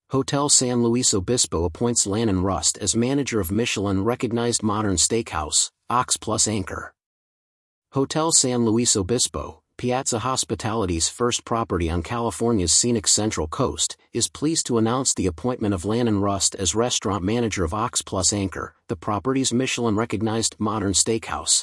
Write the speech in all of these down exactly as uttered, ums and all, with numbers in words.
Hotel San Luis Obispo appoints Lannon Rust as manager of Michelin-recognized modern steakhouse, Ox Plus Anchor. Hotel San Luis Obispo, Piazza Hospitality's first property on California's scenic Central Coast, is pleased to announce the appointment of Lannon Rust as restaurant manager of Ox Plus Anchor, the property's Michelin-recognized modern steakhouse.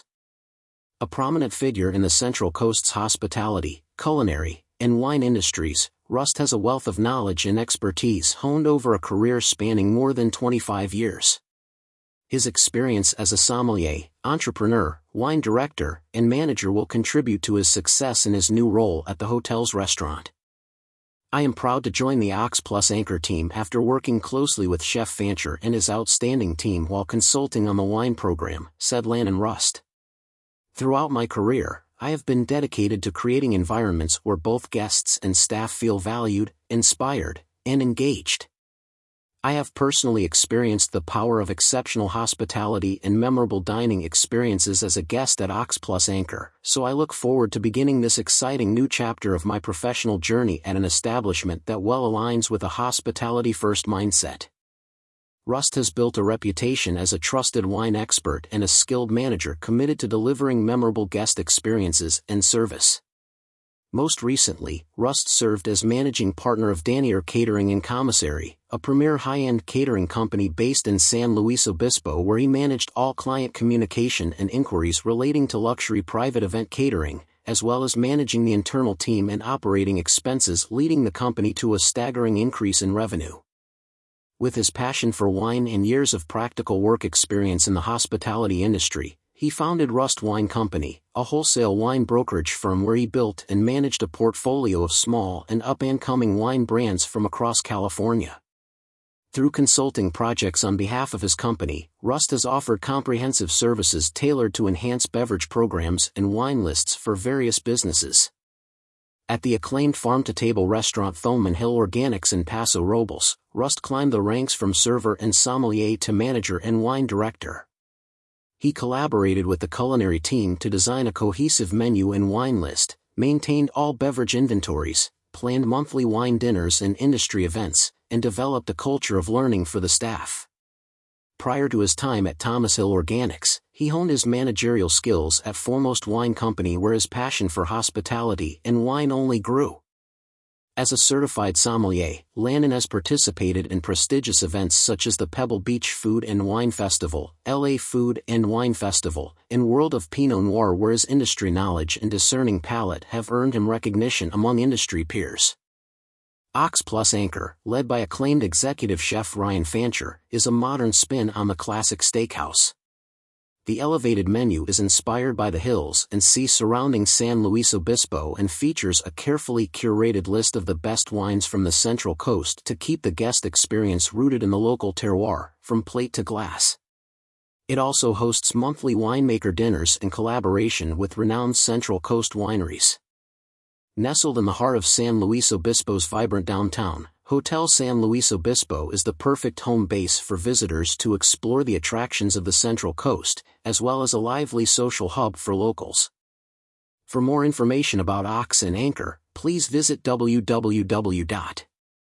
A prominent figure in the Central Coast's hospitality, culinary, and wine industries, Rust has a wealth of knowledge and expertise honed over a career spanning more than twenty-five years. His experience as a sommelier, entrepreneur, wine director, and manager will contribute to his success in his new role at the hotel's restaurant. I am proud to join the Ox Plus Anchor team after working closely with Chef Fancher and his outstanding team while consulting on the wine program, said Lannon Rust. Throughout my career, I have been dedicated to creating environments where both guests and staff feel valued, inspired, and engaged. I have personally experienced the power of exceptional hospitality and memorable dining experiences as a guest at Ox Plus Anchor, so I look forward to beginning this exciting new chapter of my professional journey at an establishment that well aligns with a hospitality-first mindset. Rust has built a reputation as a trusted wine expert and a skilled manager committed to delivering memorable guest experiences and service. Most recently, Rust served as managing partner of Danier Catering and Commissary, a premier high-end catering company based in San Luis Obispo, where he managed all client communication and inquiries relating to luxury private event catering, as well as managing the internal team and operating expenses, leading the company to a staggering increase in revenue. With his passion for wine and years of practical work experience in the hospitality industry, he founded Rust Wine Company, a wholesale wine brokerage firm where he built and managed a portfolio of small and up-and-coming wine brands from across California. Through consulting projects on behalf of his company, Rust has offered comprehensive services tailored to enhance beverage programs and wine lists for various businesses. At the acclaimed farm-to-table restaurant Thoman Hill Organics in Paso Robles, Rust climbed the ranks from server and sommelier to manager and wine director. He collaborated with the culinary team to design a cohesive menu and wine list, maintained all beverage inventories, planned monthly wine dinners and industry events, and developed a culture of learning for the staff. Prior to his time at Thomas Hill Organics, he honed his managerial skills at Foremost Wine Company, where his passion for hospitality and wine only grew. As a certified sommelier, Lannon has participated in prestigious events such as the Pebble Beach Food and Wine Festival, L A Food and Wine Festival, and World of Pinot Noir, where his industry knowledge and discerning palate have earned him recognition among industry peers. Ox Plus Anchor, led by acclaimed executive chef Ryan Fancher, is a modern spin on the classic steakhouse. The elevated menu is inspired by the hills and sea surrounding San Luis Obispo and features a carefully curated list of the best wines from the Central Coast to keep the guest experience rooted in the local terroir, from plate to glass. It also hosts monthly winemaker dinners in collaboration with renowned Central Coast wineries. Nestled in the heart of San Luis Obispo's vibrant downtown, Hotel San Luis Obispo is the perfect home base for visitors to explore the attractions of the Central Coast, as well as a lively social hub for locals. For more information about Ox and Anchor, please visit w w w dot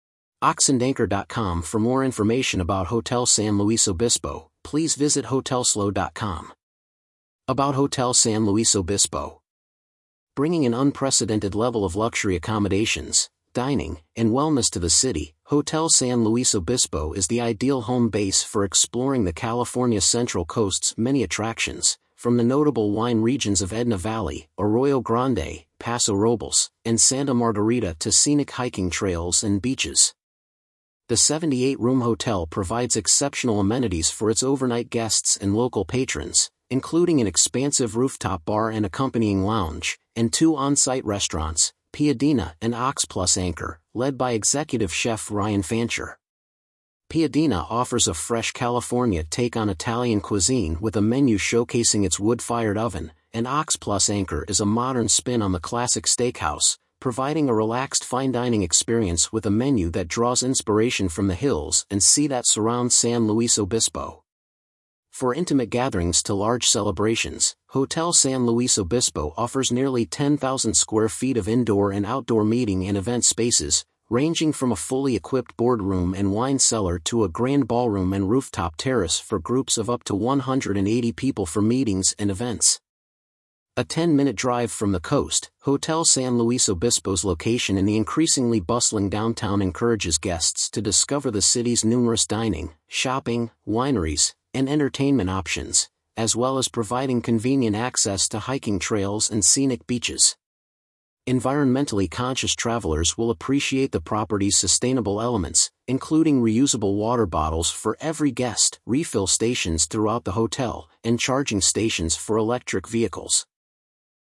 ox and anchor dot com. For more information about Hotel San Luis Obispo, please visit hotelslo dot com. About Hotel San Luis Obispo. Bringing an unprecedented level of luxury accommodations, dining, and wellness to the city, Hotel San Luis Obispo is the ideal home base for exploring the California Central Coast's many attractions, from the notable wine regions of Edna Valley, Arroyo Grande, Paso Robles, and Santa Margarita to scenic hiking trails and beaches. The seventy-eight room hotel provides exceptional amenities for its overnight guests and local patrons, including an expansive rooftop bar and accompanying lounge, and two on-site restaurants, Piadina and Ox Plus Anchor, led by executive chef Ryan Fancher. Piadina offers a fresh California take on Italian cuisine with a menu showcasing its wood-fired oven, and Ox Plus Anchor is a modern spin on the classic steakhouse, providing a relaxed fine dining experience with a menu that draws inspiration from the hills and sea that surround San Luis Obispo. For intimate gatherings to large celebrations, Hotel San Luis Obispo offers nearly ten thousand square feet of indoor and outdoor meeting and event spaces, ranging from a fully equipped boardroom and wine cellar to a grand ballroom and rooftop terrace for groups of up to one hundred eighty people for meetings and events. A ten-minute drive from the coast, Hotel San Luis Obispo's location in the increasingly bustling downtown encourages guests to discover the city's numerous dining, shopping, wineries, and entertainment options, as well as providing convenient access to hiking trails and scenic beaches. Environmentally conscious travelers will appreciate the property's sustainable elements, including reusable water bottles for every guest, refill stations throughout the hotel, and charging stations for electric vehicles.